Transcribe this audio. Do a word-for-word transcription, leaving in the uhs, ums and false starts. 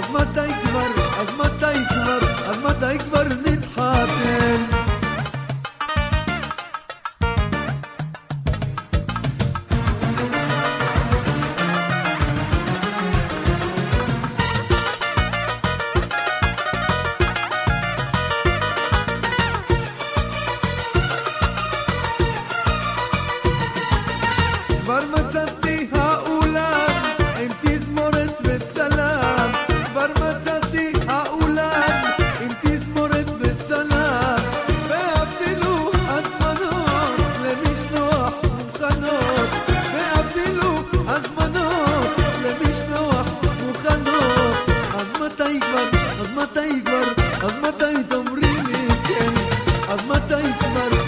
אז מתי כבר, אז מתי כבר, אז מתי כבר נתחתן? כבר מצאתי האולם עם תזמורת וצלם, כבר מצאתי האולם עם תזמורת וצלם, ואפילו הזמנות למשלוח מוכנות, ואפילו הזמנות למשלוח מוכנות. אז מתי כבר, אז מתי כבר, אז מתי תאמרי לי כן, אז מתי כבר